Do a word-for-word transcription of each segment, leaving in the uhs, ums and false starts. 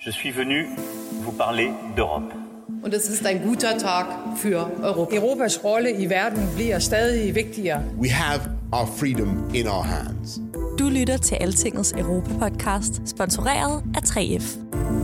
Je suis venu vous parler d'Europe. Und es ist ein guter Tag für Europa. Europas rolle i verden bliver stadig vigtigere. We have our freedom in our hands. Du lytter til Altingets Europa-podcast, sponsoreret af tre F.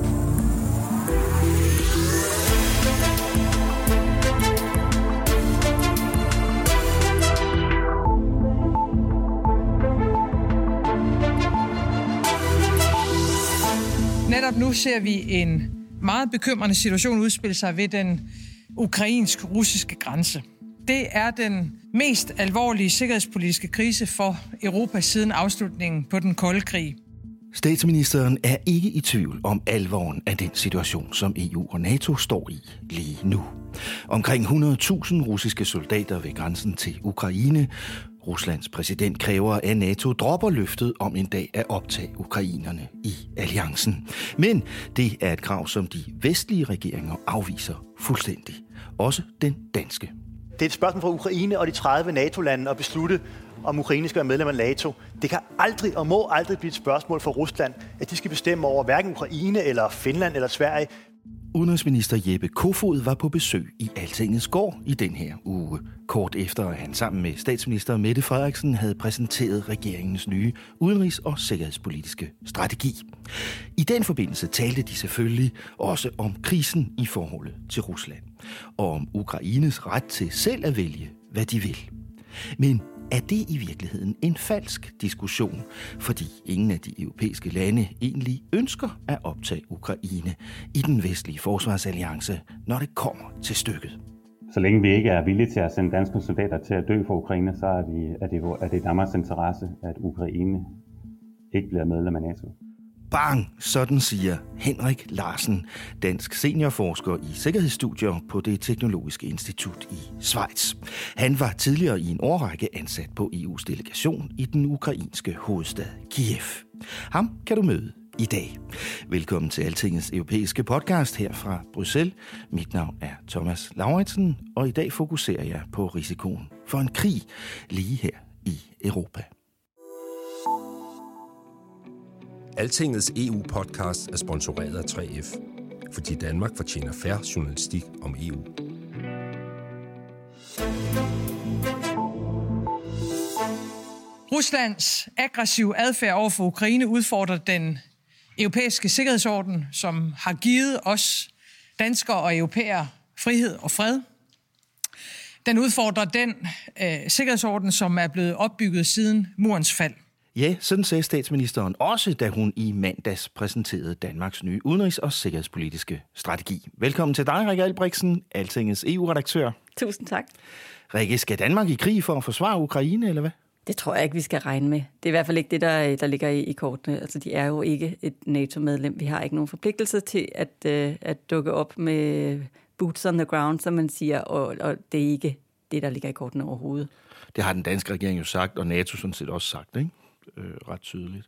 Netop nu ser vi en meget bekymrende situation udspille sig ved den ukrainsk-russiske grænse. Det er den mest alvorlige sikkerhedspolitiske krise for Europa siden afslutningen på den kolde krig. Statsministeren er ikke i tvivl om alvoren af den situation, som E U og NATO står i lige nu. Omkring hundrede tusind russiske soldater ved grænsen til Ukraine. Ruslands præsident kræver, at NATO dropper løftet om en dag at optage ukrainerne i alliancen. Men det er et krav, som de vestlige regeringer afviser fuldstændig. Også den danske. Det er et spørgsmål fra Ukraine og de tredive NATO-lande at beslutte, om Ukraine skal være medlem af NATO. Det kan aldrig og må aldrig blive et spørgsmål for Rusland, at de skal bestemme over hverken Ukraine eller Finland eller Sverige. Udenrigsminister Jeppe Kofod var på besøg i Altingets gård i den her uge. Kort efter at han sammen med statsminister Mette Frederiksen havde præsenteret regeringens nye udenrigs- og sikkerhedspolitiske strategi. I den forbindelse talte de selvfølgelig også om krisen i forholdet til Rusland, og om Ukraines ret til selv at vælge, hvad de vil. Men er det i virkeligheden en falsk diskussion, fordi ingen af de europæiske lande egentlig ønsker at optage Ukraine i den vestlige forsvarsalliance, når det kommer til stykket? Så længe vi ikke er villige til at sende danske soldater til at dø for Ukraine, så er, vi, er, det, er det Danmarks interesse, at Ukraine ikke bliver medlem af NATO. Bang! Sådan siger Henrik Larsen, dansk seniorforsker i sikkerhedsstudier på det teknologiske institut i Schweiz. Han var tidligere i en årrække ansat på E U's delegation i den ukrainske hovedstad Kiev. Ham kan du møde i dag. Velkommen til Altingets europæiske podcast her fra Bruxelles. Mit navn er Thomas Lauritsen, og i dag fokuserer jeg på risikoen for en krig lige her i Europa. Altingets E U-podcast er sponsoreret af tre F, fordi Danmark fortjener fair journalistik om E U. Ruslands aggressive adfærd over for Ukraine udfordrer den europæiske sikkerhedsorden, som har givet os danskere og europæere frihed og fred. Den udfordrer den øh, sikkerhedsorden, som er blevet opbygget siden murens fald. Ja, sådan sagde statsministeren også, da hun i mandags præsenterede Danmarks nye udenrigs- og sikkerhedspolitiske strategi. Velkommen til dig, Rikke Albrechtsen, Altingets E U-redaktør. Tusind tak. Rikke, skal Danmark i krig for at forsvare Ukraine, eller hvad? Det tror jeg ikke, vi skal regne med. Det er i hvert fald ikke det, der, der ligger i, i kortene. Altså, de er jo ikke et NATO-medlem. Vi har ikke nogen forpligtelse til at, øh, at dukke op med boots on the ground, som man siger, og, og det er ikke det, der ligger i kortene overhovedet. Det har den danske regering jo sagt, og NATO sådan set også sagt, ikke? Øh, ret tydeligt.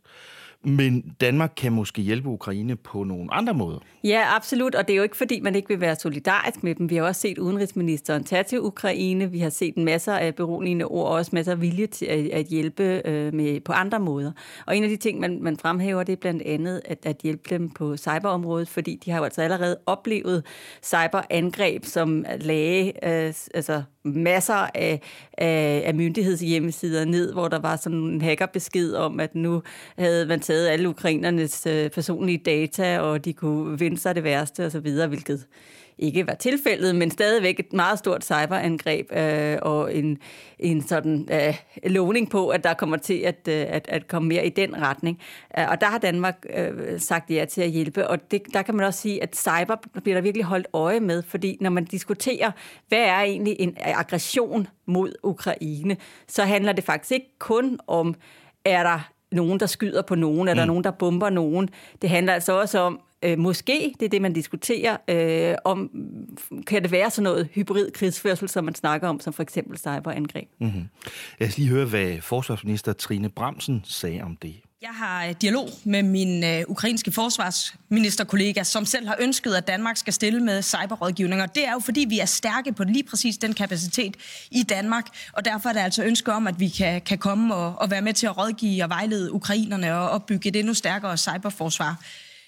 Men Danmark kan måske hjælpe Ukraine på nogle andre måder. Ja, absolut, og det er jo ikke fordi, man ikke vil være solidarisk med dem. Vi har også set udenrigsministeren tage til Ukraine. Vi har set en masse af beroligende ord, og også masser af vilje til at, at hjælpe øh, med, på andre måder. Og en af de ting, man, man fremhæver, det er blandt andet at, at hjælpe dem på cyberområdet, fordi de har jo altså allerede oplevet cyberangreb, som lagde øh, altså masser af, af, af myndighedshjemmesider ned, hvor der var sådan en hackerbesked om, at nu havde man taget alle ukrainernes øh, personlige data, og de kunne vinde sig det værste og så videre, hvilket ikke var tilfældet, men stadigvæk et meget stort cyberangreb øh, og en, en sådan øh, lovning på, at der kommer til at, øh, at, at komme mere i den retning. Øh, og der har Danmark øh, sagt ja til at hjælpe, og det, der kan man også sige, at cyber bliver der virkelig holdt øje med, fordi når man diskuterer, hvad er egentlig en aggression mod Ukraine, så handler det faktisk ikke kun om, er der nogen, der skyder på nogen, er der mm. nogen, der bomber nogen. Det handler altså også om, øh, måske, det er det, man diskuterer, øh, om kan det være sådan noget hybrid krigsførsel, som man snakker om, som for eksempel cyberangreb. Mm-hmm. Lad os lige høre, hvad forsvarsminister Trine Bramsen sagde om det. Jeg har dialog med min øh, ukrainske forsvarsministerkollega, som selv har ønsket, at Danmark skal stille med cyberrådgivning. Og det er jo, fordi vi er stærke på lige præcis den kapacitet i Danmark. Og derfor er der altså ønske om, at vi kan, kan komme og, og være med til at rådgive og vejlede ukrainerne og opbygge et endnu stærkere cyberforsvar.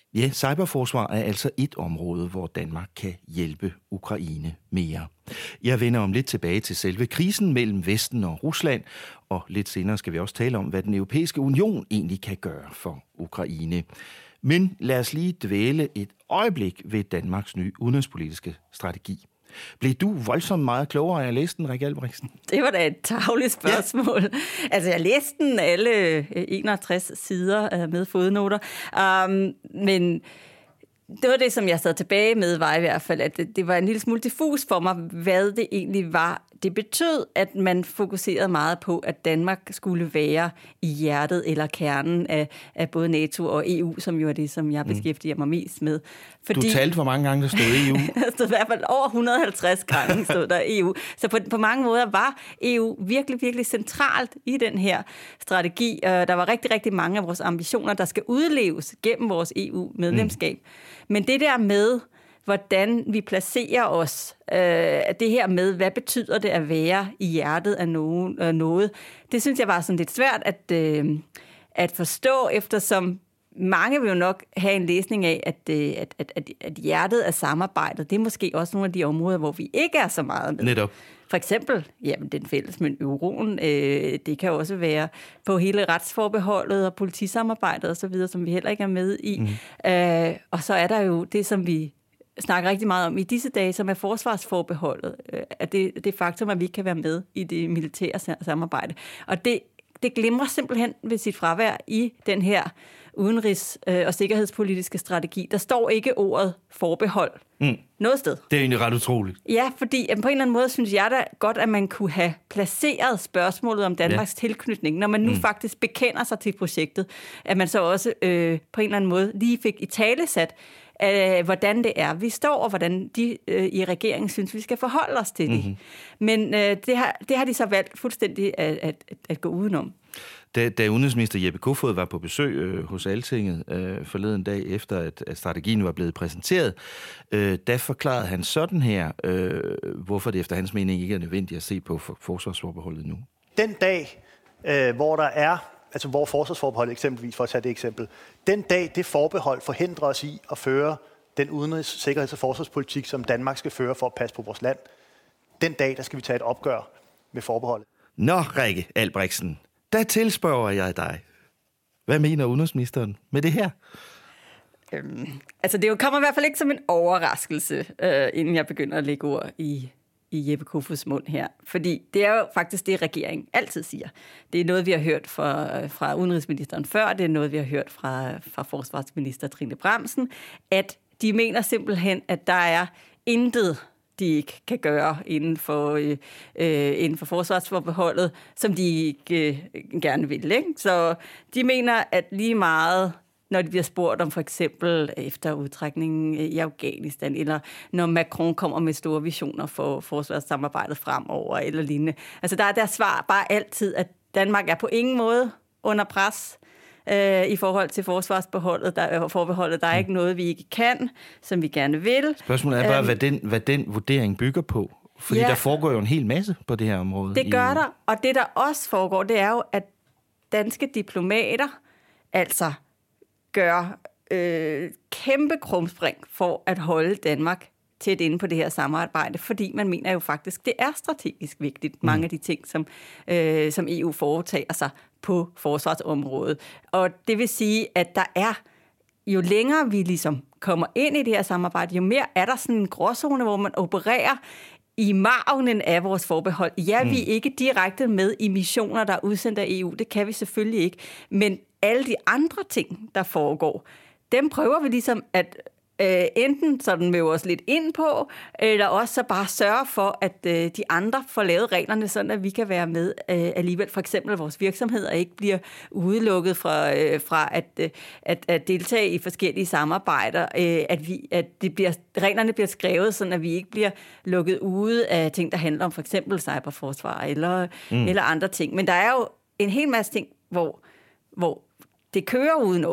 Ja, cyberforsvar er altså et område, hvor Danmark kan hjælpe Ukraine mere. Jeg vender om lidt tilbage til selve krisen mellem Vesten og Rusland, og lidt senere skal vi også tale om, hvad den europæiske union egentlig kan gøre for Ukraine. Men lad os lige dvæle et øjeblik ved Danmarks nye udenrigspolitiske strategi. Blev du voldsomt meget klogere af at læse den, Rikke Albrechtsen? Det var da et tarveligt spørgsmål. Ja. Altså, jeg læste den alle enogtres sider med fodnoter, um, men det var det, som jeg sad tilbage med, var i hvert fald, at det, det var en lille smule diffus for mig, hvad det egentlig var. Det betød, at man fokuserede meget på, at Danmark skulle være i hjertet eller kernen af, af både NATO og E U, som jo er det, som jeg beskæftiger mig mest med. Fordi, du talte, hvor mange gange der stod E U? Der stod i hvert fald over et hundrede og halvtreds gange stod der E U. Så på, på mange måder var E U virkelig, virkelig centralt i den her strategi. Der var rigtig, rigtig mange af vores ambitioner, der skal udleves gennem vores E U-medlemskab. Mm. Men det der med, hvordan vi placerer os, øh, det her med, hvad betyder det at være i hjertet af nogen, øh, noget, det synes jeg var sådan lidt svært at, øh, at forstå, eftersom mange vil jo nok have en læsning af, at, øh, at, at, at, at hjertet af samarbejdet, det er måske også nogle af de områder, hvor vi ikke er så meget med. Netop. For eksempel, jamen, den fælles med euroen, øh, det kan også være på hele retsforbeholdet og politisamarbejdet osv., som vi heller ikke er med i. Mm. Øh, og så er der jo det, som vi snakker rigtig meget om i disse dage, som er forsvarsforbeholdet, øh, at det, det faktum, at vi ikke kan være med i det militære samarbejde. Og det, det glimrer simpelthen ved sit fravær i den her udenrigs- og sikkerhedspolitiske strategi. Der står ikke ordet forbehold mm. noget sted. Det er egentlig ret utroligt. Ja, fordi på en eller anden måde synes jeg da godt, at man kunne have placeret spørgsmålet om Danmarks ja. tilknytning, når man nu mm. faktisk bekender sig til projektet, at man så også øh, på en eller anden måde lige fik i talesat, øh, hvordan det er, vi står, og hvordan de øh, i regeringen synes, vi skal forholde os til det. Mm-hmm. Men øh, det, har, det har de så valgt fuldstændig at, at, at, at gå udenom. Da, da udenrigsminister Jeppe Kofod var på besøg øh, hos Altinget øh, forleden dag efter, at, at strategien var blevet præsenteret, øh, der forklarede han sådan her, øh, hvorfor det efter hans mening ikke er nødvendigt at se på for, forsvarsforbeholdet nu. Den dag, øh, hvor der er, altså hvor forsvarsforbeholdet eksempelvis, for at tage det eksempel, den dag det forbehold forhindrer os i at føre den udenrigs-, sikkerheds- og forsvarspolitik, som Danmark skal føre for at passe på vores land, den dag, der skal vi tage et opgør med forbeholdet. Nå, Rikke Albrechtsen, der tilspørger jeg dig. Hvad mener udenrigsministeren med det her? Øhm, altså, det kommer i hvert fald ikke som en overraskelse, øh, inden jeg begynder at lægge ord i, i Jeppe Kofods mund her. Fordi det er jo faktisk det, regeringen altid siger. Det er noget, vi har hørt fra, fra udenrigsministeren før, det er noget, vi har hørt fra, fra forsvarsminister Trine Bramsen, at de mener simpelthen, at der er intet, de ikke kan gøre inden for, øh, inden for forsvarsforbeholdet, som de ikke øh, gerne vil. Ikke? Så de mener, at lige meget, når de bliver spurgt om for eksempel efter udtrækningen i Afghanistan, eller når Macron kommer med store visioner for forsvarssamarbejdet fremover, eller lignende. Altså der er deres svar bare altid, at Danmark er på ingen måde under pres øh, i forhold til forsvarsbeholdet. Der, forbeholdet. Der er ikke noget, vi ikke kan, som vi gerne vil. Spørgsmålet er bare, æm, hvad, den, hvad den vurdering bygger på. Fordi ja, der foregår jo en hel masse på det her område. Det gør der, og det der også foregår, det er jo, at danske diplomater altså gør øh, kæmpe krumspring for at holde Danmark tæt inde på det her samarbejde, fordi man mener jo faktisk, det er strategisk vigtigt, mange mm. af de ting, som, øh, som E U foretager sig på forsvarsområdet. Og det vil sige, at der er, jo længere vi ligesom kommer ind i det her samarbejde, jo mere er der sådan en gråzone, hvor man opererer i margenen af vores forbehold. Ja, mm. vi er ikke direkte med i missioner, der er udsendt af E U. Det kan vi selvfølgelig ikke. Men alle de andre ting, der foregår, dem prøver vi ligesom at øh, enten sådan møve os lidt ind på, eller også så bare sørge for, at øh, de andre får lavet reglerne, sådan at vi kan være med øh, alligevel. For eksempel, at vores virksomheder ikke bliver udelukket fra, øh, fra at, øh, at, at deltage i forskellige samarbejder. Øh, at vi, at det bliver, reglerne bliver skrevet, sådan at vi ikke bliver lukket ude af ting, der handler om for eksempel cyberforsvar eller, mm. eller andre ting. Men der er jo en hel masse ting, hvor, hvor det kører uden os,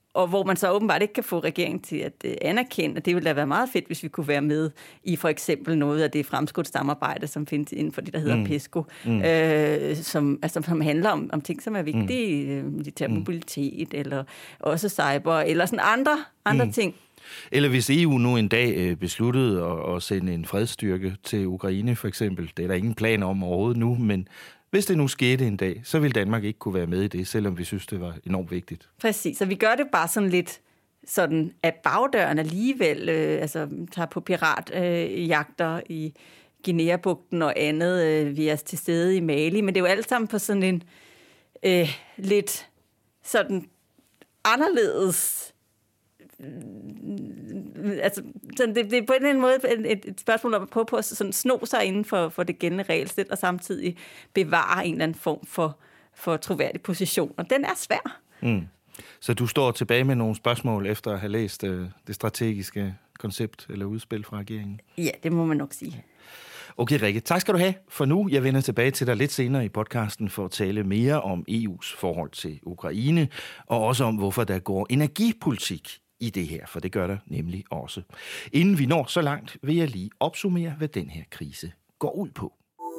og hvor man så åbenbart ikke kan få regeringen til at øh, anerkende, at det ville da være meget fedt, hvis vi kunne være med i for eksempel noget af det fremskudt samarbejde, som findes inden for det, der hedder mm. PESCO, mm. øh, som, altså, som handler om, om ting, som er vigtige, mm. militær mobilitet, eller også cyber, eller sådan andre, andre mm. ting. Eller hvis E U nu en dag besluttede at, at sende en fredsstyrke til Ukraine, for eksempel. Det er der ingen plan om overhovedet nu, men hvis det nu skete en dag, så vil Danmark ikke kunne være med i det, selvom vi synes, det var enormt vigtigt. Præcis, og vi gør det bare sådan lidt sådan af bagdøren alligevel, øh, altså tager på piratjagter øh, i Guinea-bugten og andet. Øh, vi er til stede i Mali, men det er jo alt sammen på sådan en øh, lidt sådan anderledes... Altså, det, det er på en eller anden måde et, et spørgsmål om at prøve på at sådan sno sig inden for, for det gældende regelsæt, og samtidig bevare en eller anden form for, for troværdig position. Og den er svær. Mm. Så du står tilbage med nogle spørgsmål efter at have læst øh, det strategiske koncept eller udspil fra regeringen? Ja, det må man nok sige. Okay, Rikke, tak skal du have for nu. Jeg vender tilbage til dig lidt senere i podcasten for at tale mere om E U's forhold til Ukraine, og også om, hvorfor der går energipolitik i det her, for det gør der nemlig også. Inden vi når så langt, vil jeg lige opsummere, hvad den her krise går ud på.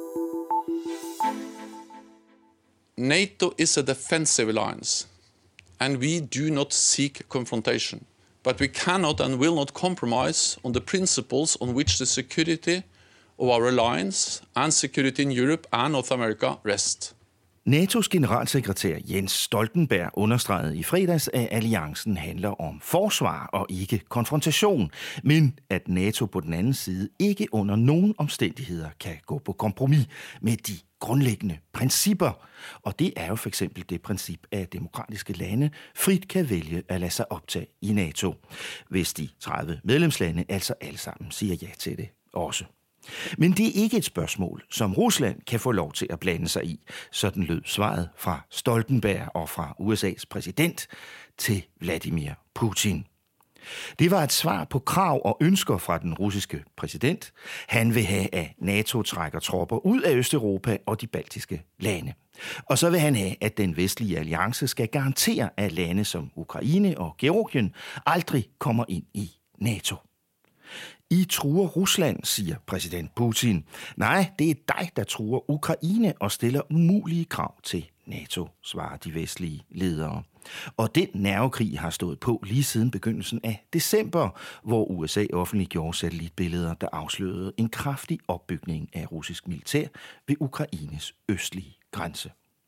NATO is a defensive alliance, and we do not seek confrontation. But we cannot and will not compromise on the principles on which the security of our alliance and security in Europe and North America rest. N A T O's generalsekretær Jens Stoltenberg understregede i fredags, at alliancen handler om forsvar og ikke konfrontation, men at NATO på den anden side ikke under nogen omstændigheder kan gå på kompromis med de grundlæggende principper. Og det er jo for eksempel det princip, at demokratiske lande frit kan vælge at lade sig optage i NATO, hvis de tredive medlemslande altså alle sammen siger ja til det også. Men det er ikke et spørgsmål, som Rusland kan få lov til at blande sig i. Sådan lød svaret fra Stoltenberg og fra U S A's præsident til Vladimir Putin. Det var et svar på krav og ønsker fra den russiske præsident. Han vil have, at NATO trækker tropper ud af Østeuropa og de baltiske lande. Og så vil han have, at den vestlige alliance skal garantere, at lande som Ukraine og Georgien aldrig kommer ind i NATO. I truer Rusland, siger præsident Putin. Nej, det er dig, der truer Ukraine og stiller umulige krav til NATO, svarer de vestlige ledere. Og den nervekrig har stået på lige siden begyndelsen af december, hvor U S A offentliggjorde satellitbilleder, der afslørede en kraftig opbygning af russisk militær ved Ukraines østlige grænse.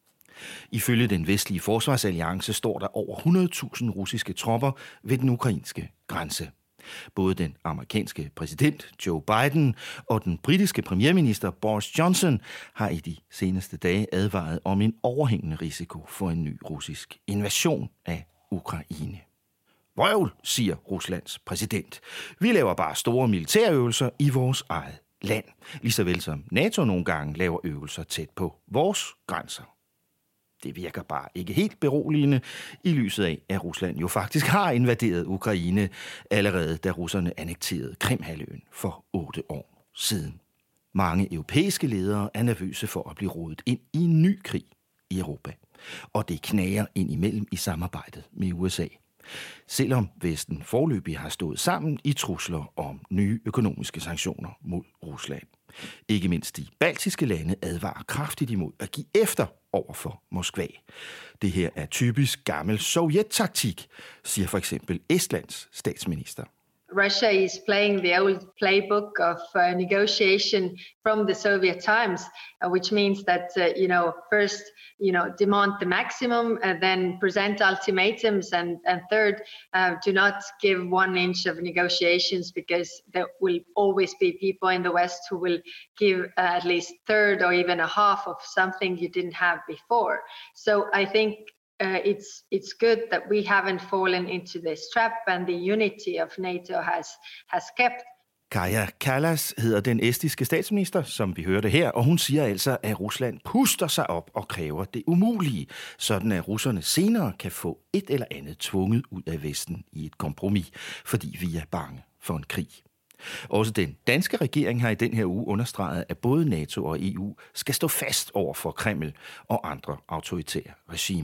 Ifølge den vestlige forsvarsalliance står der over hundrede tusind russiske tropper ved den ukrainske grænse. Både den amerikanske præsident Joe Biden og den britiske premierminister Boris Johnson har i de seneste dage advaret om en overhængende risiko for en ny russisk invasion af Ukraine. Vrøvl, siger Ruslands præsident. Vi laver bare store militærøvelser i vores eget land, lige så vel som NATO nogle gange laver øvelser tæt på vores grænser. Det virker bare ikke helt beroligende i lyset af, at Rusland jo faktisk har invaderet Ukraine, allerede da russerne annekterede Krimhalvøen for otte år siden. Mange europæiske ledere er nervøse for at blive rodet ind i en ny krig i Europa, og det knager ind imellem i samarbejdet med U S A. Selvom Vesten foreløbig har stået sammen i trusler om nye økonomiske sanktioner mod Rusland. Ikke mindst de baltiske lande advarer kraftigt imod at give efter over for Moskva. Det her er typisk gammel sovjettaktik, siger for eksempel Estlands statsminister. Russia is playing the old playbook of uh, negotiation from the Soviet times, uh, which means that, uh, you know, first, you know, demand the maximum, and then present ultimatums, and, and third, uh, do not give one inch of negotiations, because there will always be people in the West who will give uh, at least third or even a half of something you didn't have before. So I think Uh, it's it's good that we haven't fallen into this trap, and the unity of NATO has has kept. Kaja Kallas hedder den estiske statsminister, som vi hørte her, og hun siger altså, at Rusland puster sig op og kræver det umulige, sådan at russerne senere kan få et eller andet tvunget ud af Vesten i et kompromis, fordi vi er bange for en krig. Også den danske regering har i den her uge understreget, at både NATO og E U skal stå fast over for Kreml og andre autoritære regimer.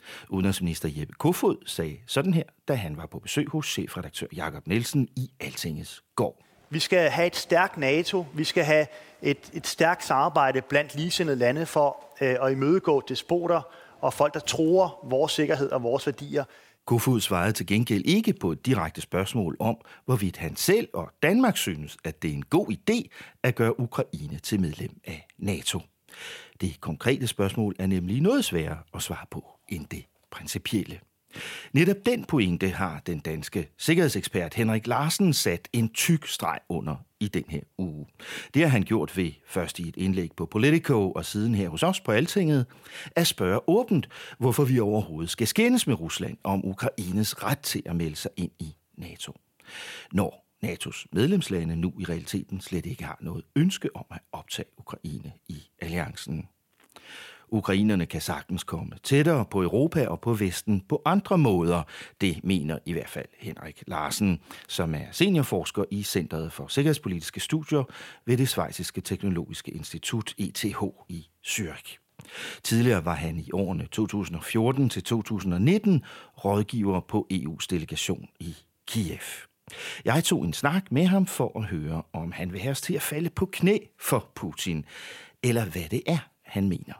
Udenrigsminister Jeppe Kofod sagde sådan her, da han var på besøg hos chefredaktør Jakob Nielsen i Altingets gård. Vi skal have et stærkt NATO. Vi skal have et, et stærkt samarbejde blandt ligesindede lande for øh, at imødegå despoter og folk, der truer vores sikkerhed og vores værdier. Kofod svarede til gengæld ikke på et direkte spørgsmål om, hvorvidt han selv og Danmark synes, at det er en god idé at gøre Ukraine til medlem af NATO. Det konkrete spørgsmål er nemlig noget sværere at svare på end det principielle. Netop den pointe har den danske sikkerhedsekspert Henrik Larsen sat en tyk streg under i den her uge. Det har han gjort ved først i et indlæg på Politico og siden her hos os på Altinget at spørge åbent, hvorfor vi overhovedet skal skændes med Rusland om Ukraines ret til at melde sig ind i NATO. Når NATO's medlemslande nu i realiteten slet ikke har noget ønske om at optage Ukraine i alliancen. Ukrainerne kan sagtens komme tættere på Europa og på Vesten på andre måder. Det mener i hvert fald Henrik Larsen, som er seniorforsker i Centret for Sikkerhedspolitiske Studier ved det schweiziske teknologiske institut E T H i Zürich. Tidligere var han i årene to tusind og fjorten til to tusind og nitten rådgiver på E U's delegation i Kiev. Jeg tog en snak med ham for at høre, om han vil have os til at falde på knæ for Putin, eller hvad det er, han mener.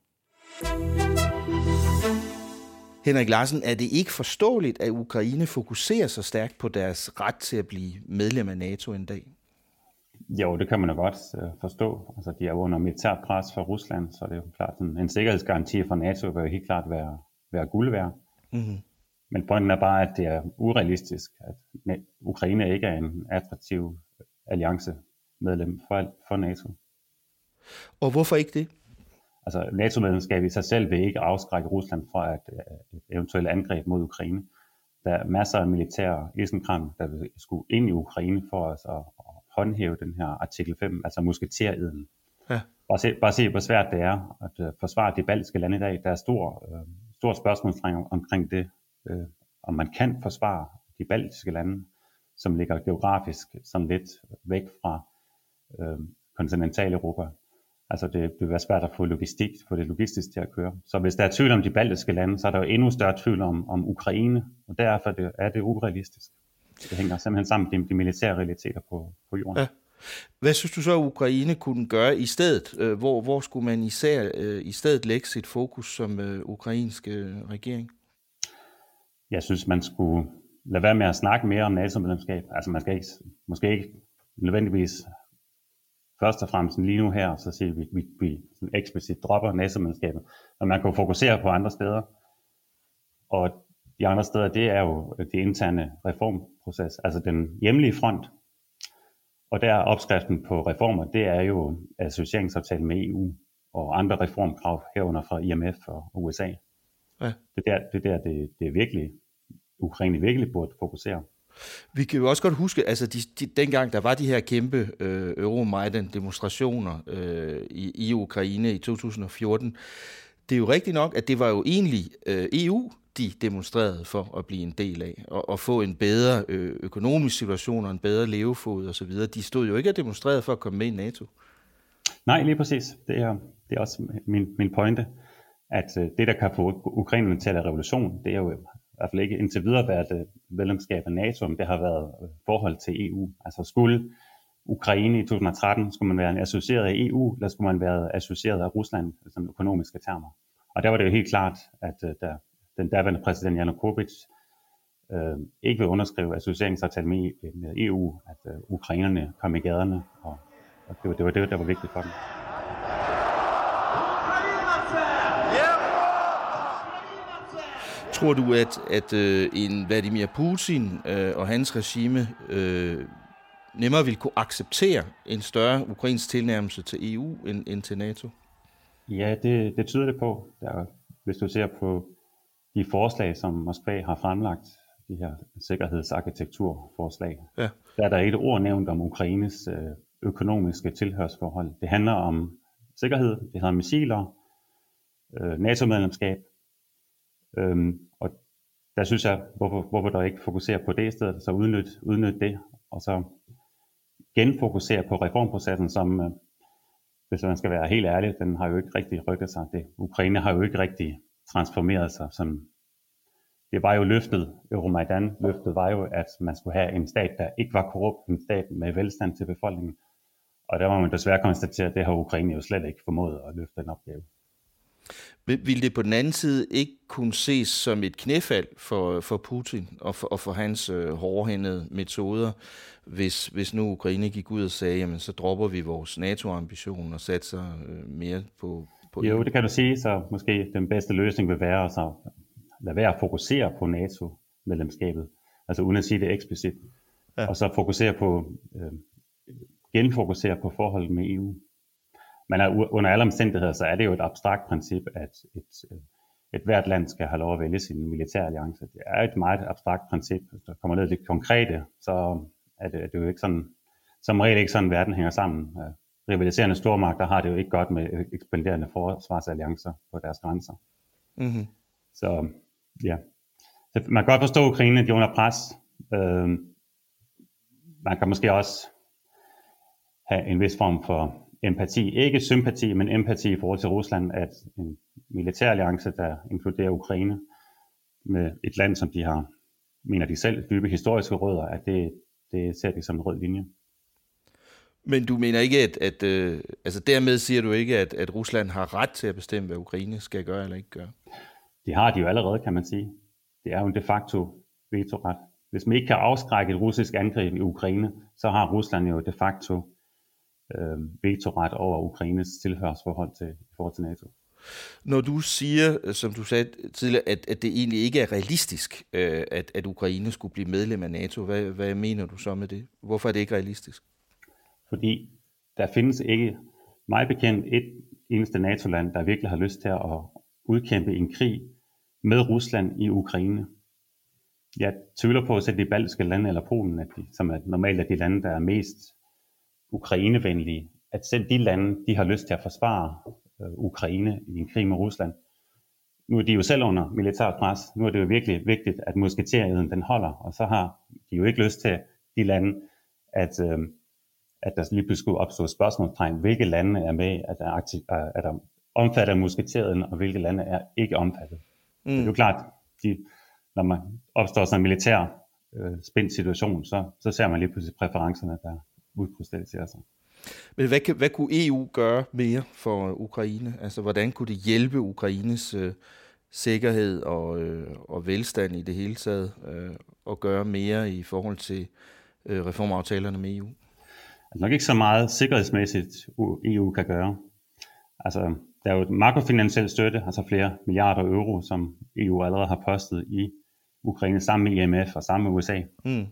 Henrik Larsen, er det ikke forståeligt, at Ukraine fokuserer så stærkt på deres ret til at blive medlem af NATO en dag? Jo, det kan man jo godt forstå. Altså, de er under militært pres fra Rusland, så det er jo klart, en, en sikkerhedsgaranti fra NATO vil jo helt klart være, være guld værd. Mm-hmm. Men pointen er bare, at det er urealistisk, at Ukraine ikke er en attraktiv alliancemedlem for, for NATO. Og hvorfor ikke det? Altså, NATO-medlemskab i sig selv vil ikke afskrække Rusland fra et, et eventuelt angreb mod Ukraine. Der er masser af militære isenkram, der vil skulle ind i Ukraine for os at, at håndhæve den her artikel fem, altså musketereden. Ja. Bare, se, bare se, hvor svært det er at uh, forsvare de baltiske lande i dag. Der er stor, uh, stor spørgsmålstegn omkring det, uh, om man kan forsvare de baltiske lande, som ligger geografisk sådan lidt væk fra uh, kontinentaleuropa. Altså det, det vil være svært at få logistik, få det logistisk til at køre. Så hvis der er tvivl om de baltiske lande, så er der jo endnu større tvivl om, om Ukraine, og derfor er det, er det urealistisk. Det hænger simpelthen sammen med de, de militære realiteter på, på jorden. Ja. Hvad synes du så, at Ukraine kunne gøre i stedet? Hvor, hvor skulle man især i stedet lægge sit fokus som ukrainske regering? Jeg synes, man skulle lade være med at snakke mere om NATO-medlemskab. Altså man skal ikke, måske ikke nødvendigvis først og fremmest lige nu her, så siger vi, vi, vi eksplicit dropper NATO-medlemskabet, og man kan jo fokusere på andre steder. Og de andre steder, det er jo det interne reformproces, altså den hjemlige front. Og der er opskriften på reformer, det er jo associeringsaftalen med E U og andre reformkrav herunder fra I M F og U S A. Ja. Det er der, det, der det, det er virkelig, Ukraine virkelig burde fokusere. Vi kan jo også godt huske, altså de, de, dengang der var de her kæmpe øh, Euromaidan-demonstrationer øh, i, i Ukraine i to tusind og fjorten, det er jo rigtigt nok, at det var jo egentlig øh, E U, de demonstrerede for at blive en del af, og, og få en bedre øh, økonomisk situation og en bedre levefod osv. De stod jo ikke og demonstrerede for at komme med i NATO. Nej, lige præcis. Det er, det er også min, min pointe, at øh, det, der kan få Ukraine til at lave revolution, det er jo i hvert fald ikke indtil videre været medlemskab af NATO, men det har været forhold til E U. Altså skulle Ukraine i to tusind og tretten, skulle man være associeret af E U, eller skulle man være associeret af Rusland, som økonomiske termer. Og der var det jo helt klart, at der, den daværende præsident Yanukovych øh, ikke vil underskrive associeringsaftalen med, med E U, at øh, ukrainerne kom i gaderne, og, og det, var, det var det, der var vigtigt for dem. Tror du, at, at øh, en Vladimir Putin øh, og hans regime øh, nemmere ville kunne acceptere en større ukrainsk tilnærmelse til E U end, end til NATO? Ja, det, det tyder det på. Der, hvis du ser på de forslag, som Moskva har fremlagt, de her sikkerhedsarkitekturforslag, ja. Der er der ikke et ord nævnt om Ukraines øh, økonomiske tilhørsforhold. Det handler om sikkerhed, det handler om missiler, øh, NATO-medlemskab, Øhm, og der synes jeg, hvorfor, hvorfor der ikke fokuserer på det i stedet, så udnyt, udnyt det, og så genfokusere på reformprocessen, som, øh, hvis man skal være helt ærlig, den har jo ikke rigtig rykket sig. Det, Ukraine har jo ikke rigtig transformeret sig. Som, det var jo løftet, Euromaidan-løftet var jo, at man skulle have en stat, der ikke var korrupt, en stat med velstand til befolkningen. Og der må man desværre konstatere, at det har Ukraine jo slet ikke formået at løfte den opgave. Vil det på den anden side ikke kunne ses som et knæfald for, for Putin og for, og for hans øh, hårdhændede metoder, hvis, hvis nu Ukraine gik ud og sagde, jamen så dropper vi vores NATO-ambition og satser øh, mere på, på Jo, det kan du sige, så måske den bedste løsning vil være at så lade være at fokusere på NATO-medlemskabet, altså uden at sige det eksplicit, ja. Og så fokusere på, øh, genfokusere på forholdet med E U. Men under alle omstændigheder, så er det jo et abstrakt princip, at et, et hvert land skal have lov at vælge sin militæralliance. Det er et meget abstrakt princip. Hvis der kommer ned til det konkrete, så er det, er det jo ikke sådan, som regel ikke sådan, verden hænger sammen. Rivaliserende stormagter har det jo ikke godt med ekspanderende forsvarsalliancer på deres grænser. Mm-hmm. Så ja, så man kan godt forstå Ukraine, de er under pres. Øh, man kan måske også have en vis form for empati, ikke sympati, men empati i forhold til Rusland, at en militæralliance, der inkluderer Ukraine, med et land, som de har, mener de selv, dybe historiske rødder, at det, det ser de som en rød linje. Men du mener ikke, at, at øh, altså dermed siger du ikke, at, at Rusland har ret til at bestemme, hvad Ukraine skal gøre eller ikke gøre? Det har de jo allerede, kan man sige. Det er jo en de facto vetoret. Hvis man ikke kan afskrække et russisk angreb i Ukraine, så har Rusland jo de facto øh, vetoret over Ukraines tilhørsforhold til, i forhold til NATO. Når du siger, som du sagde tidligere, at, at det egentlig ikke er realistisk, øh, at, at Ukraine skulle blive medlem af NATO, hvad, hvad mener du så med det? Hvorfor er det ikke realistisk? Fordi der findes ikke, meget bekendt, et eneste NATO-land, der virkelig har lyst til at udkæmpe en krig med Rusland i Ukraine. Jeg tvivler på, at de baltiske lande eller Polen, at de, som er normalt er de lande, der er mest ukrainevenlige, at selv de lande, de har lyst til at forsvare øh, Ukraine i en krig med Rusland. Nu er de jo selv under militært pres. Nu er det jo virkelig vigtigt, at musketereden den holder, og så har de jo ikke lyst til de lande, at, øh, at der lige pludselig skulle opstå spørgsmålstegn, hvilke lande er med, at der er, aktiv, er der omfattet af musketereden, og hvilke lande er ikke omfattet. Mm. Det er jo klart, de, når man opstår sådan en militær øh, spændt situation, så, så ser man lige pludselig præferencerne, der udkrystalliserer sig. Men hvad, kan, hvad kunne E U gøre mere for Ukraine? Altså, hvordan kunne det hjælpe Ukraines øh, sikkerhed og, øh, og velstand i det hele taget, øh, og gøre mere i forhold til øh, reformaftalerne med E U? Altså, nok ikke så meget sikkerhedsmæssigt E U kan gøre. Altså, der er jo et makrofinansiel støtte, altså flere milliarder euro, som E U allerede har postet i Ukraine sammen med I M F og sammen med U S A. Mm.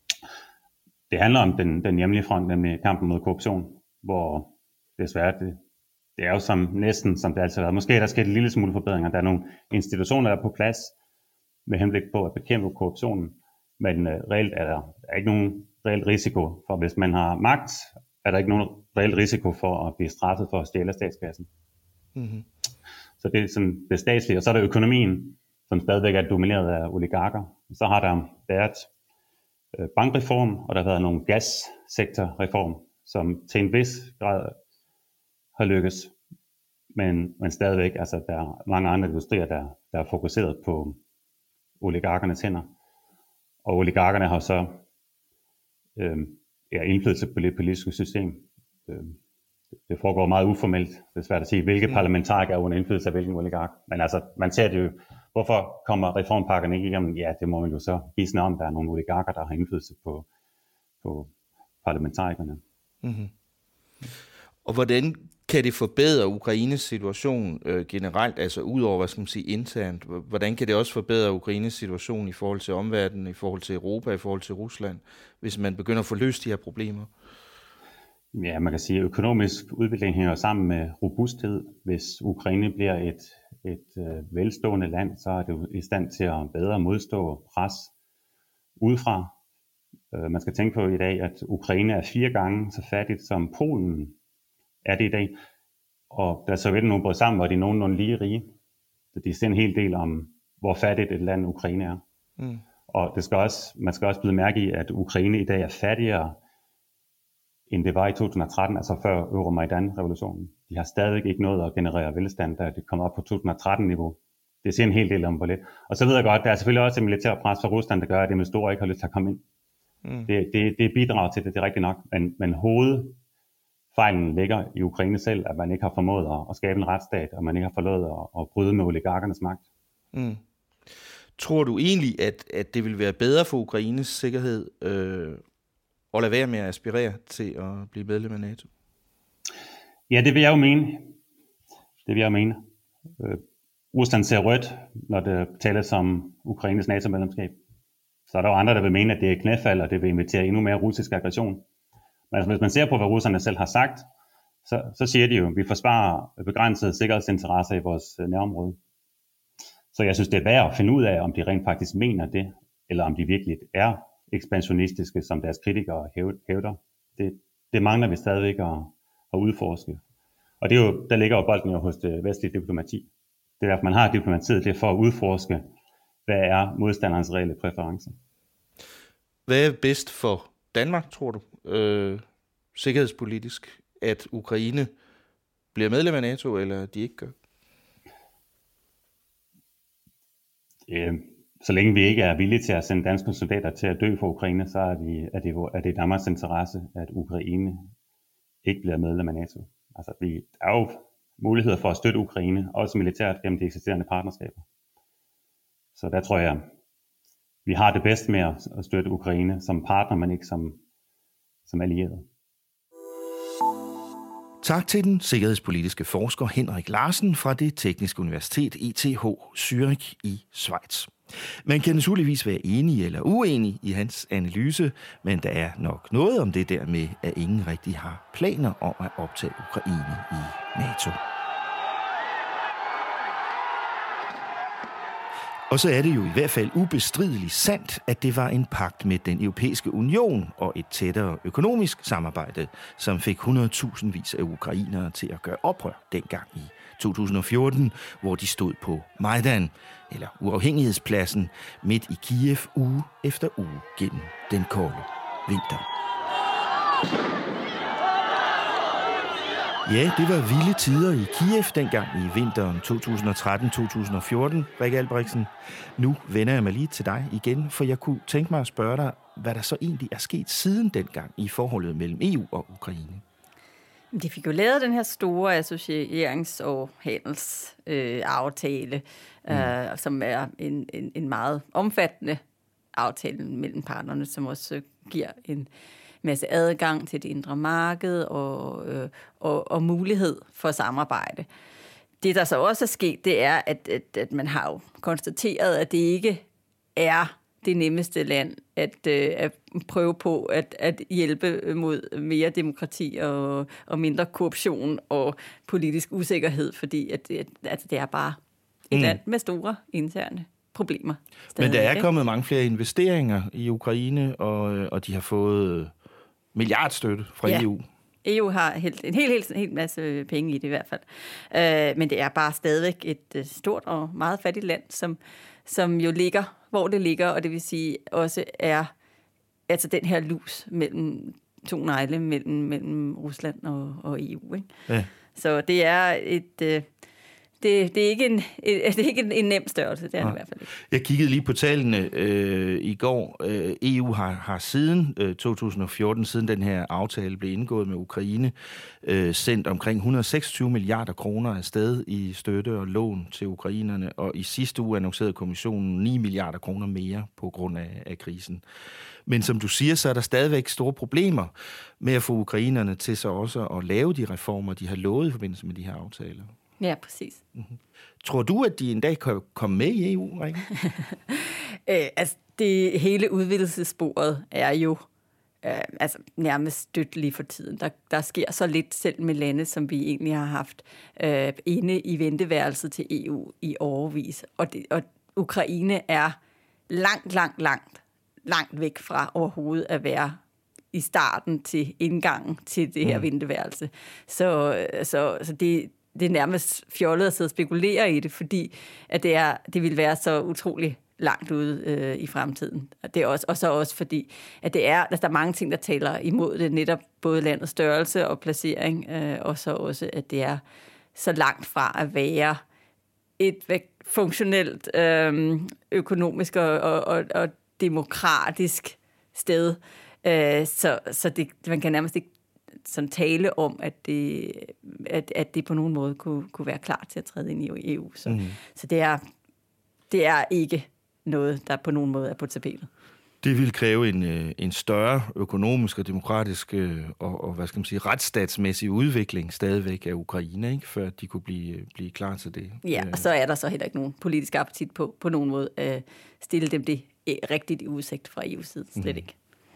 Det handler om den, den hjemlige front, nemlig kampen mod korruption, hvor desværre det, det er jo som, næsten som det altid har været. Måske er der sket en lille smule forbedringer. Der er nogle institutioner, der er på plads med henblik på at bekæmpe korruptionen, men uh, reelt er der, der er ikke nogen reel risiko for, hvis man har magt, er der ikke nogen reel risiko for at blive straffet for at stjæle statskassen. Mm-hmm. Så det er sådan det statslige, og så er der økonomien, som stadigvæk er domineret af oligarker. Så har der været bankreform, og der har været nogle gassektorreform, som til en vis grad har lykkes, men, men stadigvæk, altså der er mange andre industrier, der, der er fokuseret på oligarkernes hænder, og oligarkerne har så øh, ja, indflydelse på det politiske system. Øh, det foregår meget uformelt, det er svært at sige, hvilke mm. parlamentarikere er under indflydelse af hvilken oligark, men altså, man ser det jo. Hvorfor kommer reformpakkerne ikke igennem? Ja, det må man jo så gisne om. Der er nogle oligarker, der har indflydelse på, på parlamentarikerne. Mm-hmm. Og hvordan kan det forbedre Ukraines situation øh, generelt, altså udover, hvad skal man sige, internt? Hvordan kan det også forbedre Ukraines situation i forhold til omverdenen, i forhold til Europa, i forhold til Rusland, hvis man begynder at få løst de her problemer? Ja, man kan sige, at økonomisk udvikling hænger sammen med robusthed. Hvis Ukraine bliver et et øh, velstående land, så er det jo i stand til at bedre modstå pres udefra. Øh, man skal tænke på i dag, at Ukraine er fire gange så fattigt, som Polen er det i dag. Og da Sovjetunionen brød sammen, var de nogenlunde lige rige. Så de ser en hel del om, hvor fattigt et land Ukraine er. Mm. Og det skal også, man skal også blive mærke i, at Ukraine i dag er fattigere, end det var i to tusind og tretten, altså før Euromaidan-revolutionen. De har stadig ikke nået at generere velstand, da det kom op på to tusind og tretten-niveau. det siger en hel del om, hvor lidt. Og så ved jeg godt, der er selvfølgelig også et militært pres fra Rusland, der gør, at investorer ikke har lyst til at komme ind. Mm. Det, det, det bidrager til det, det er rigtigt nok. Men, men hovedfejlen ligger i Ukraine selv, at man ikke har formået at, at skabe en retsstat, og man ikke har forlået at, at bryde med oligarkernes magt. Mm. Tror du egentlig, at, at det vil være bedre for Ukraines sikkerhed øh, at lade være med at aspirere til at blive medlem af NATO? Ja, det vil jeg jo mene. Det vil jeg jo mene. Øh, Rusland ser rødt, når det tales om Ukraines NATO-medlemskab. Så er der jo andre, der vil mene, at det er knæfald, og det vil invitere endnu mere russisk aggression. Men altså, hvis man ser på, hvad russerne selv har sagt, så, så siger de jo, at vi forsvarer begrænsede sikkerhedsinteresser i vores nærområde. Så jeg synes, det er værd at finde ud af, om de rent faktisk mener det, eller om de virkelig er ekspansionistiske, som deres kritikere hævder. Det, det mangler vi stadigvæk at, at udforske. Og det er jo, der ligger jo bolden jo hos det vestlige diplomati. Det er derfor, man har diplomatiet, det er for at udforske, hvad er modstanderens reelle præferencer. Hvad er bedst for Danmark, tror du, øh, sikkerhedspolitisk, at Ukraine bliver medlem af NATO, eller de ikke gør? Øh, så længe vi ikke er villige til at sende danske soldater til at dø for Ukraine, så er, vi, er, det, er det Danmarks interesse, at Ukraine ikke bliver medlem af NATO. Altså, vi er jo muligheder for at støtte Ukraine, også militært gennem de eksisterende partnerskaber. Så der tror jeg, vi har det bedst med at støtte Ukraine som partner, men ikke som, som allieret. Tak til den sikkerhedspolitiske forsker Henrik Larsen fra det Tekniske Universitet E T H Zürich i Schweiz. Man kan naturligvis være enig eller uenig i hans analyse, men der er nok noget om det der med, at ingen rigtig har planer om at optage Ukraine i NATO. Og så er det jo i hvert fald ubestrideligt sandt, at det var en pagt med den europæiske union og et tættere økonomisk samarbejde, som fik hundredtusindvis af ukrainere til at gøre oprør dengang i to tusind og fjorten, hvor de stod på Majdan, eller uafhængighedspladsen, midt i Kiev uge efter uge gennem den kolde vinter. Ja, det var vilde tider i Kiev dengang i vinteren to tusind og tretten til to tusind og fjorten, Rikke Albrechtsen. Nu vender jeg mig lige til dig igen, for jeg kunne tænke mig at spørge dig, hvad der så egentlig er sket siden dengang i forholdet mellem E U og Ukraine. De fik jo lavet den her store associerings- og handelsaftale, øh, mm. øh, som er en, en, en meget omfattende aftale mellem partnerne, som også giver en masse adgang til det indre marked og, øh, og, og mulighed for samarbejde. Det, der så også er sket, det er, at, at, at man har jo konstateret, at det ikke er det nemmeste land at, øh, at prøve på at, at hjælpe mod mere demokrati og, og mindre korruption og politisk usikkerhed, fordi at, at, at det er bare et mm. land med store interne problemer. Men der er kommet mange flere investeringer i Ukraine, og, og de har fået milliardstøtte fra ja. E U. E U har helt, en hel, hel, hel masse penge i det i hvert fald. Øh, men det er bare stadigvæk et stort og meget fattigt land, som, som jo ligger, hvor det ligger, og det vil sige også er altså den her lus mellem to negle mellem, mellem Rusland og, og E U. Ikke? Ja. Så det er et... Øh, Det, det er ikke en, det er ikke en, en nem størrelse, det er det i hvert fald ikke. Jeg kiggede lige på tallene øh, i går. Øh, E U har, har siden øh, to tusind og fjorten, siden den her aftale blev indgået med Ukraine, øh, sendt omkring et hundrede og seksogtyve milliarder kroner afsted i støtte og lån til ukrainerne, og i sidste uge annoncerede kommissionen ni milliarder kroner mere på grund af, af krisen. Men som du siger, så er der stadigvæk store problemer med at få ukrainerne til så også at lave de reformer, de har lovet i forbindelse med de her aftaler. Ja, præcis. Mm-hmm. Tror du, at de en dag kan komme med i E U, Rikke? øh, altså, det hele udvidelsessporet er jo øh, altså, nærmest stødt lige for tiden. Der, der sker så lidt selv med lande, som vi egentlig har haft øh, inde i venteværelset til E U i årevis. Og, det, og Ukraine er langt, langt, langt, langt væk fra overhovedet at være i starten til indgangen til det her mm. venteværelse. Så, så, så det Det er nærmest fjollet at sidde og spekulere i det, fordi at det, er, det vil være så utrolig langt ude øh, i fremtiden. Det er også, og så også fordi, at det er, at der er mange ting, der taler imod det, netop både landets størrelse og placering, øh, og så også, at det er så langt fra at være et funktionelt, øh, økonomisk og, og, og demokratisk sted. Øh, så så det, man kan nærmest ikke sådan tale om, at det, at, at det på nogen måde kunne, kunne være klar til at træde ind i E U. Så, mm. så det, er, det er ikke noget, der på nogen måde er på tapetet. Det vil kræve en, en større økonomisk og demokratisk og, og hvad skal man sige, retsstatsmæssig udvikling stadigvæk af Ukraine, ikke? Før de kunne blive, blive klar til det. Ja, og så er der så heller ikke nogen politisk appetit på på nogen måde at stille dem det rigtigt i udsigt fra E U's side. Slet mm. ikke.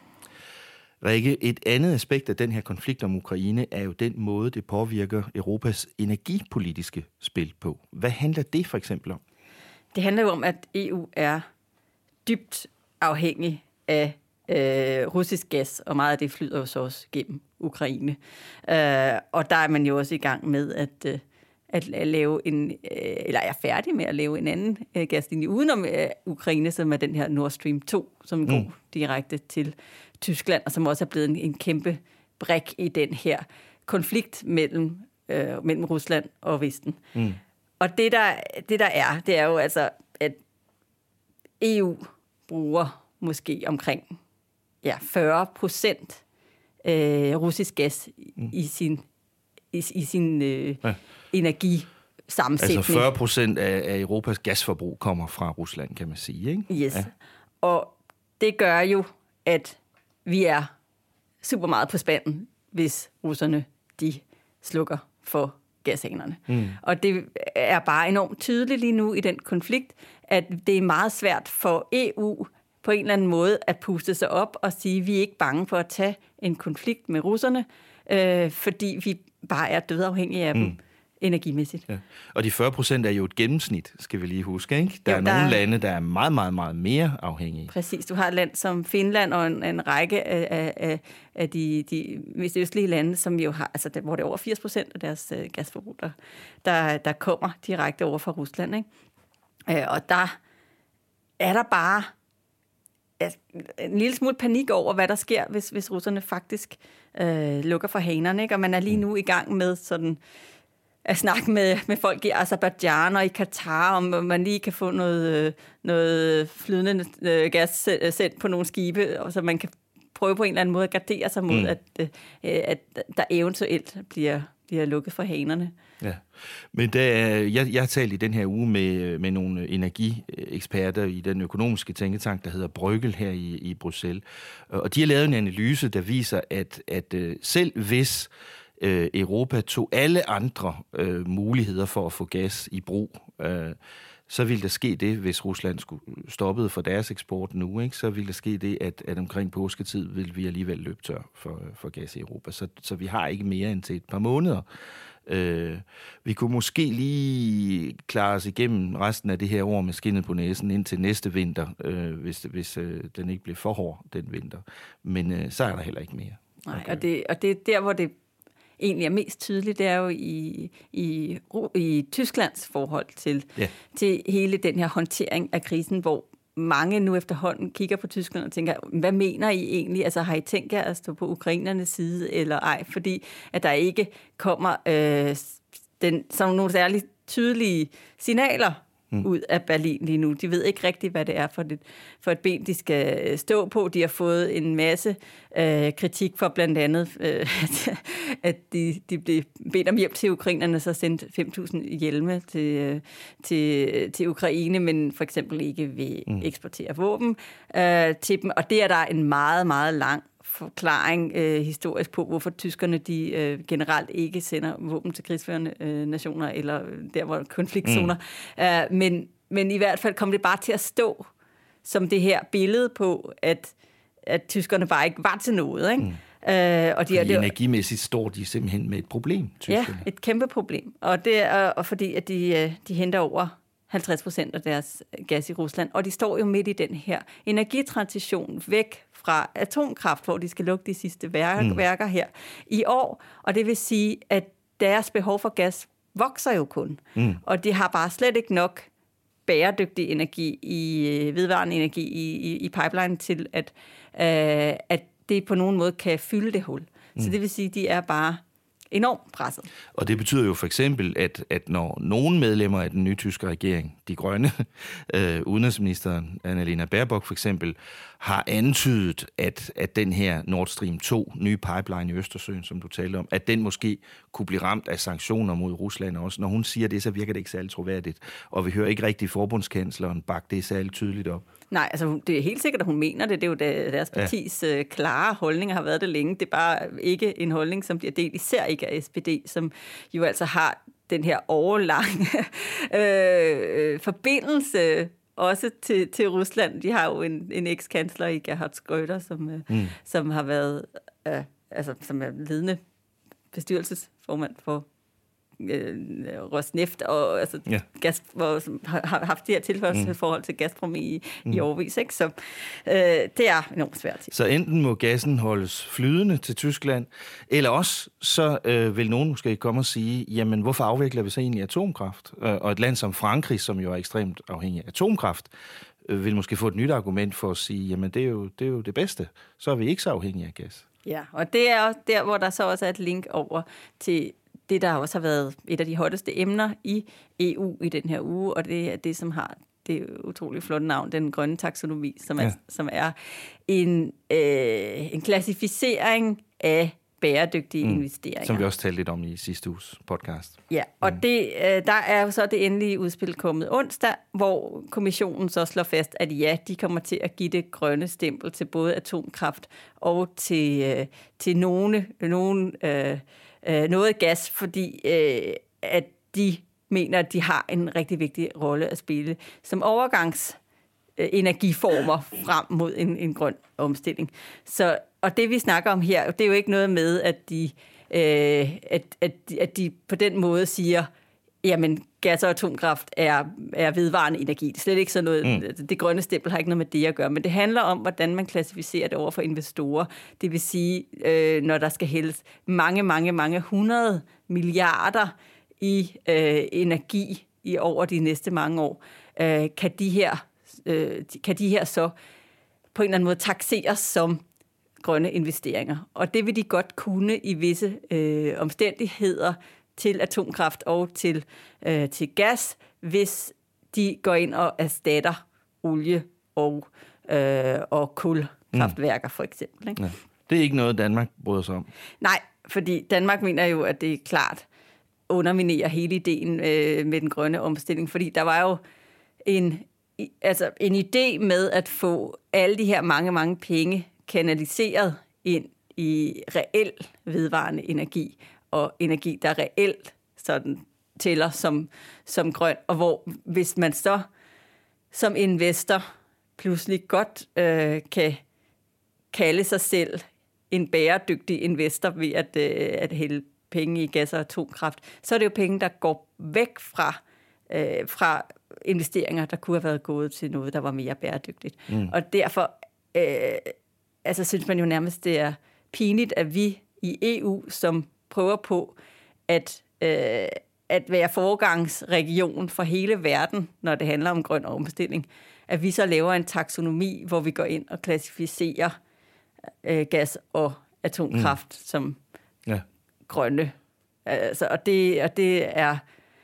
Rikke, et andet aspekt af den her konflikt om Ukraine er jo den måde, det påvirker Europas energipolitiske spil på. Hvad handler det for eksempel om? Det handler jo om, at E U er dybt afhængig af øh, russisk gas, og meget af det flyder jo så også gennem Ukraine. Øh, og der er man jo også i gang med at, øh, at lave en, øh, eller er færdig med at lave en anden øh, gaslinje udenom øh, Ukraine, som er den her Nord Stream to, som mm. går direkte til Tyskland, og som også er blevet en, en kæmpe brik i den her konflikt mellem, øh, mellem Rusland og Vesten. Mm. Og det der, det der er, det er jo altså, at E U bruger måske omkring ja, fyrre procent øh, russisk gas mm. i sin, i, i sin øh, ja. energisammensætning. Altså fyrre procent af, af Europas gasforbrug kommer fra Rusland, kan man sige, ikke? Yes. Ja. Og det gør jo, at vi er super meget på spanden, hvis russerne de slukker for gashanerne. Mm. Og det er bare enormt tydeligt lige nu i den konflikt, at det er meget svært for E U på en eller anden måde at puste sig op og sige, at vi er ikke bange for at tage en konflikt med russerne, øh, fordi vi bare er dødafhængige af mm. dem energimæssigt. Ja. Og de fyrre procent er jo et gennemsnit, skal vi lige huske, ikke? Der jo, er der nogle er... lande, der er meget, meget, meget mere afhængige. Præcis. Du har et land som Finland og en, en række af, af, af de, de mest østlige lande, som jo har, altså der, hvor det er over firs procent af deres uh, gasforbrug, der, der, der kommer direkte over fra Rusland, ikke? Uh, og der er der bare altså, en lille smule panik over, hvad der sker, hvis, hvis russerne faktisk uh, lukker for hanerne, ikke? Og man er lige nu i gang med sådan at snakke med, med folk i Azerbaijan og i Katar, om man lige kan få noget, noget flydende gas sendt på nogle skibe, og så man kan prøve på en eller anden måde at gardere sig mod, mm. at, at der eventuelt bliver, bliver lukket for hanerne. Ja, men der, jeg, jeg har talt i den her uge med, med nogle energieksperter i den økonomiske tænketank, der hedder Bruegel her i, i Bruxelles, og de har lavet en analyse, der viser, at, at selv hvis Europa tog alle andre øh, muligheder for at få gas i brug, øh, så ville der ske det, hvis Rusland skulle stoppede for deres eksport nu, ikke? Så ville der ske det, at, at omkring påsketid ville vi alligevel løbe tør for, for gas i Europa. Så, så vi har ikke mere end til et par måneder. Øh, vi kunne måske lige klare os igennem resten af det her år med skinnet på næsen indtil næste vinter, øh, hvis, hvis øh, den ikke bliver for hård, den vinter. Men øh, så er der heller ikke mere. Nej, okay. og, det, og det er der, hvor det egentlig er mest tydeligt, det er jo i, i, i Tysklands forhold til, ja. til hele den her håndtering af krisen, hvor mange nu efterhånden kigger på Tyskland og tænker, hvad mener I egentlig? Altså har I tænkt jer at stå på ukrainernes side eller ej? Fordi at der ikke kommer øh, den, sådan nogle særligt tydelige signaler Mm. ud af Berlin lige nu. De ved ikke rigtigt, hvad det er for et, for et ben, de skal stå på. De har fået en masse øh, kritik for blandt andet, øh, at de, de blev bedt om hjælp til ukrainerne, så sendt fem tusind hjelme til, til, til Ukraine, men for eksempel ikke vil mm. eksportere våben øh, til dem. Og det er der en meget, meget lang forklaring øh, historisk på, hvorfor tyskerne de øh, generelt ikke sender våben til krigsførende øh, nationer, eller der, hvor konfliktzoner. Mm. Uh, men, men i hvert fald kom det bare til at stå som det her billede på, at, at tyskerne bare ikke var til noget. Ikke? Mm. Uh, og de, fordi energimæssigt står de simpelthen med et problem, tyskerne. Ja, et kæmpe problem. Og det er og fordi, at de, de henter over halvtreds procent af deres gas i Rusland, og de står jo midt i den her energitransition væk fra atomkraft, hvor de skal lukke de sidste værker, mm. værker her i år. Og det vil sige, at deres behov for gas vokser jo kun. Mm. Og de har bare slet ikke nok bæredygtig energi, i vedvarende energi i, i, i pipeline til, at, øh, at det på nogen måde kan fylde det hul. Mm. Så det vil sige, at de er bare enormt presset. Og det betyder jo for eksempel, at, at når nogle medlemmer af den nye tyske regering, de grønne, øh, udenrigsministeren Annalena Baerbock for eksempel, har antydet, at, at den her Nord Stream to nye pipeline i Østersøen, som du talte om, at den måske kunne blive ramt af sanktioner mod Rusland også. Når hun siger det, så virker det ikke særlig troværdigt. Og vi hører ikke rigtig forbundskansleren bakke det særligt tydeligt op. Nej, altså det er helt sikkert, at hun mener det. Det er jo deres partis ja. klare holdning, har været det længe. Det er bare ikke en holdning, som bliver delt, især ikke af S P D, som jo altså har den her årelange øh, forbindelse også til, til Rusland. De har jo en, en ekskansler i Gerhard Schröder, som, mm. som har været, øh, altså som er ledende bestyrelsesformand for øh, Rosneft, og altså, ja. gas, hvor, som har haft de her tilhørsforhold mm. til Gazprom i, mm. i årevis. Ikke? Så øh, det er enormt svært. Så enten må gassen holdes flydende til Tyskland, eller også så øh, vil nogen måske komme og sige, jamen hvorfor afvikler vi så egentlig atomkraft? Og et land som Frankrig, som jo er ekstremt afhængig af atomkraft, øh, vil måske få et nyt argument for at sige, jamen det er jo det, er jo det bedste. Så er vi ikke så afhængige af gas. Ja, og det er der, hvor der så også er et link over til det, der også har været et af de hotteste emner i E U i den her uge, og det er det, som har det utroligt flotte navn, den grønne taksonomi, som er, ja. som er en, øh, en klassificering af bæredygtige mm. investeringer. Som vi også talte lidt om i sidste uges podcast. Ja, og mm. det, øh, der er jo så det endelige udspil kommet onsdag, hvor kommissionen så slår fast, at ja, de kommer til at give det grønne stempel til både atomkraft og til, øh, til nogle, nogle, øh, øh, noget gas, fordi øh, at de mener, at de har en rigtig vigtig rolle at spille som overgangs energiformer frem mod en, en grøn omstilling. Så, og det, vi snakker om her, det er jo ikke noget med, at de, øh, at, at, at de på den måde siger, jamen, gas og atomkraft er, er vedvarende energi. Det er slet ikke sådan noget, mm. det grønne stempel har ikke noget med det at gøre, men det handler om, hvordan man klassificerer det over for investorer. Det vil sige, øh, når der skal hældes mange, mange, mange hundrede milliarder i øh, energi i over de næste mange år, øh, kan de her Øh, kan de her så på en eller anden måde takseres som grønne investeringer. Og det vil de godt kunne i visse øh, omstændigheder til atomkraft og til, øh, til gas, hvis de går ind og erstatter olie og, øh, og kulkraftværker for eksempel. Ikke? Ja. Det er ikke noget, Danmark bryder sig om. Nej, fordi Danmark mener jo, at det er klart underminerer hele ideen øh, med den grønne omstilling, fordi der var jo en altså en idé med at få alle de her mange, mange penge kanaliseret ind i reel vedvarende energi, og energi, der reelt sådan tæller som, som grøn, og hvor hvis man så som investor pludselig godt øh, kan kalde sig selv en bæredygtig investor ved at, øh, at hælde penge i gas og atomkraft, så er det jo penge, der går væk fra, øh, fra investeringer, der kunne have været gået til noget, der var mere bæredygtigt. Mm. Og derfor øh, altså, synes man jo nærmest, det er pinligt, at vi i E U, som prøver på at, øh, at være foregangsregion for hele verden, når det handler om grøn omstilling, at vi så laver en taksonomi, hvor vi går ind og klassificerer øh, gas og atomkraft mm. som ja. grønne. Altså, og, det, og det er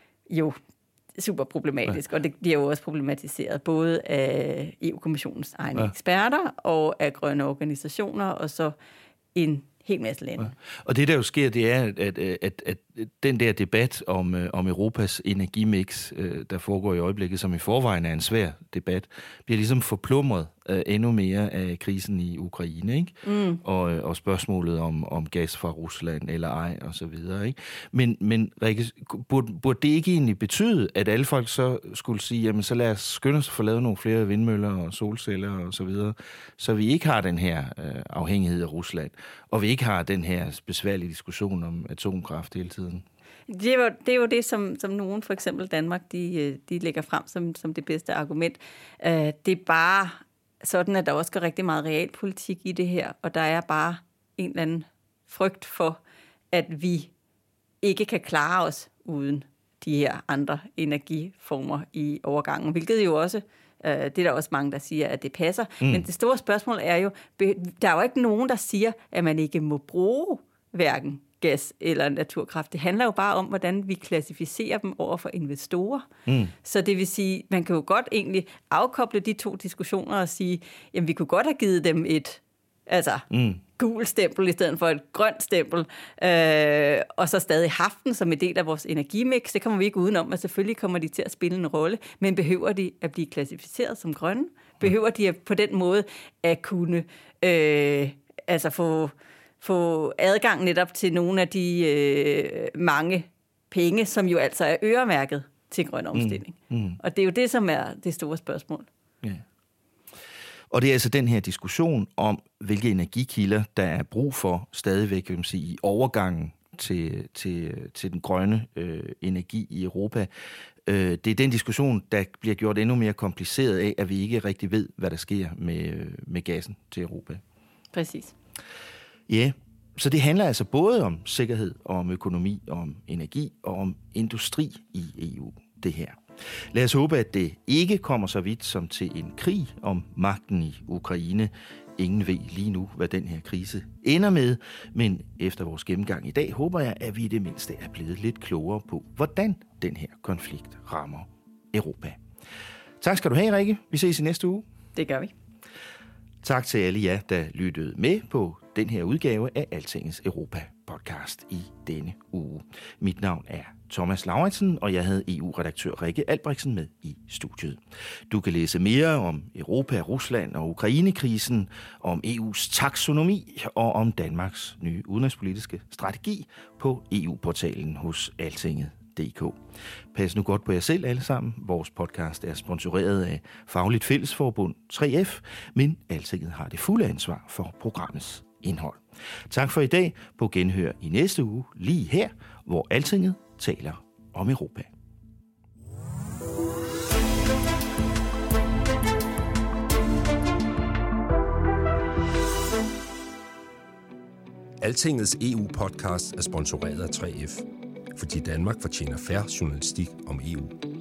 jo super problematisk, ja. og det bliver jo også problematiseret både af E U-kommissionens egne ja. eksperter og af grønne organisationer, og så en hel masse lande. Ja. Og det, der jo sker, det er, at, at, at, at den der debat om, om Europas energimix, der foregår i øjeblikket, som i forvejen er en svær debat, bliver ligesom forplumret uh, endnu mere af krisen i Ukraine, ikke? Mm. Og, og spørgsmålet om, om gas fra Rusland eller ej, og så videre, ikke? Men, men Rikke, burde, burde det ikke egentlig betyde, at alle folk så skulle sige, jamen så lad os skynde os at få lavet nogle flere vindmøller og solceller og så videre, så vi ikke har den her uh, afhængighed af Rusland, og vi ikke har den her besværlige diskussion om atomkraft hele tiden? Det er jo det, er jo det som, som nogen, for eksempel Danmark, de, de lægger frem som, som det bedste argument. Uh, det er bare sådan, at der også går rigtig meget realpolitik i det her, og der er bare en eller anden frygt for, at vi ikke kan klare os uden de her andre energiformer i overgangen, hvilket jo også, uh, det er der også mange, der siger, at det passer. Mm. Men det store spørgsmål er jo, der er jo ikke nogen, der siger, at man ikke må bruge hverken gas eller naturkraft. Det handler jo bare om, hvordan vi klassificerer dem over for investorer. Mm. Så det vil sige, man kan jo godt egentlig afkoble de to diskussioner og sige, jamen vi kunne godt have givet dem et altså mm. gult stempel i stedet for et grønt stempel, øh, og så stadig haft den som en del af vores energimix. Det kommer vi ikke udenom, men selvfølgelig kommer de til at spille en rolle. Men behøver de at blive klassificeret som grønne? Behøver de at, på den måde at kunne øh, altså få, få adgang netop til nogle af de øh, mange penge, som jo altså er øremærket til grøn omstilling? Mm. Mm. Og det er jo det, som er det store spørgsmål. Ja. Og det er altså den her diskussion om, hvilke energikilder, der er brug for stadigvæk, vil man sige, i overgangen til, til, til den grønne øh, energi i Europa. Øh, det er den diskussion, der bliver gjort endnu mere kompliceret af, at vi ikke rigtig ved, hvad der sker med, med gassen til Europa. Præcis. Ja, så det handler altså både om sikkerhed, og om økonomi, og om energi og om industri i E U, det her. Lad os håbe, at det ikke kommer så vidt som til en krig om magten i Ukraine. Ingen ved lige nu, hvad den her krise ender med, men efter vores gennemgang i dag, håber jeg, at vi i det mindste er blevet lidt klogere på, hvordan den her konflikt rammer Europa. Tak skal du have, Rikke. Vi ses i næste uge. Det gør vi. Tak til alle jer, der lyttede med på den her udgave af Altingets Europa-podcast i denne uge. Mit navn er Thomas Lauritsen, og jeg havde E U-redaktør Rikke Albrechtsen med i studiet. Du kan læse mere om Europa, Rusland og Ukrainekrisen, om E U's taksonomi og om Danmarks nye udenrigspolitiske strategi på E U-portalen hos altinget punktum d k. Pas nu godt på jer selv alle sammen. Vores podcast er sponsoreret af Fagligt Fællesforbund tre F, men Altinget har det fulde ansvar for programmets indhold. Tak for i dag. På genhør i næste uge, lige her, hvor Altinget taler om Europa. Altingets E U-podcast er sponsoreret af tre F, fordi Danmark fortjener fair journalistik om E U.